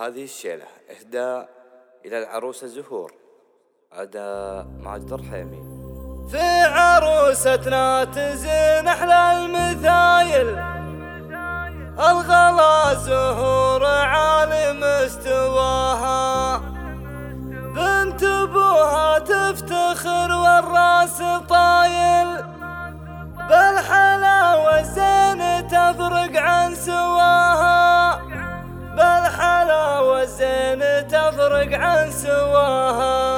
هذه الشيلة إهداء إلى العروسة زهور، أداء ماجد الرحيمي. في عروستنا تزين أحلى المثايل، الغلا زهور عالي مستواها، بنت أبوها تفتخر والراس طايل، بالحلاوة زين تفرق عن سواها، بالحلاوة زين تفرق عن سواها.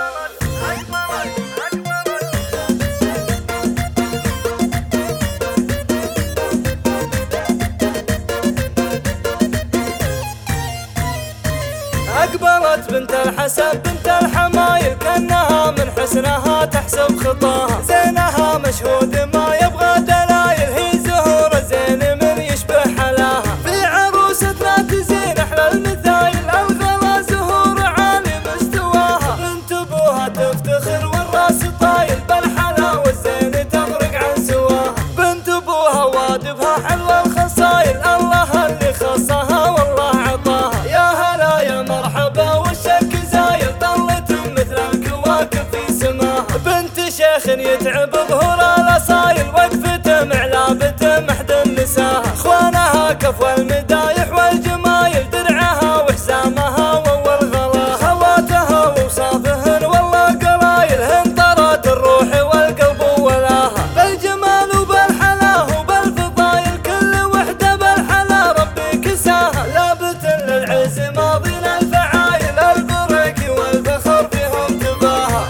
أقبلت بنت الحسن بنت الحمايل، كأنها من حسنها تحسب خطاها، زينها مشهود ما يبغى دلايل، هي زهور زين من يشبه حلاها. في عروستنا تزين أحلى المثايل، الغلا زهور عالي مستواها، بنت أبوها تفتخر والراس طايل، بالحلاوة زين تفرق عن سواها، بنت أبوها وادبها حلوة الخصايل، الله اللي خصها والله عطاها. يا هلا يا مرحبا والشك زايل، طلت مثل الكواكب في سماها، بنت شيخ يتعب ظهور الاصايل، وقفته معلابته محد النساها، اخوانها كفو المدايح والجمايل، درعها وحزامها واول غلا، خواتها ووصافهن والله قلايل، هن طرات الروح والقلب ولاها، بالجمال وبالحلاه وبالفضايل، كل وحده بالحلا ربي كساها، لابت للعز ماضي للفعايل، البرك والفخر فيهم تباها.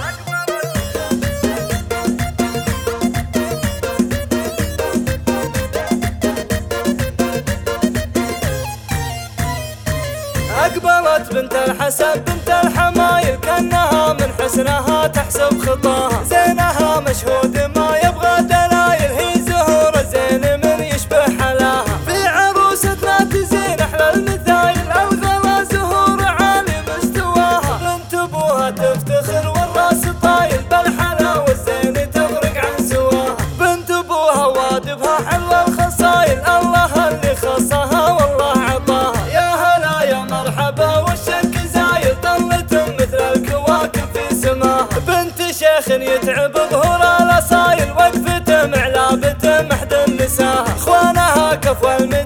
أقبلت بنت الحسن بنت الحمايل، كأنها من حسنها تحسب خطاها، زينها مشهود ما يبغى دلايل، هي زهور زين من يشبه حلاها. في عروستنا تزين أحلى المثايل، الغلا زهور عالي مستواها، بنت أبوها تفتخر والراس طايل، بالحلاوة زين تفرق عن سواها، بنت أبوها وادبها حلوة الخصايل، الله اللي خصها والله عطاها. يا هلا يا مرحبا والشك زايل، طلت مثل الكواكب في سماها، بنت شيخ يتعب ظهور الاصايل، وقفته معلابته محد النساها، اخوانها كفو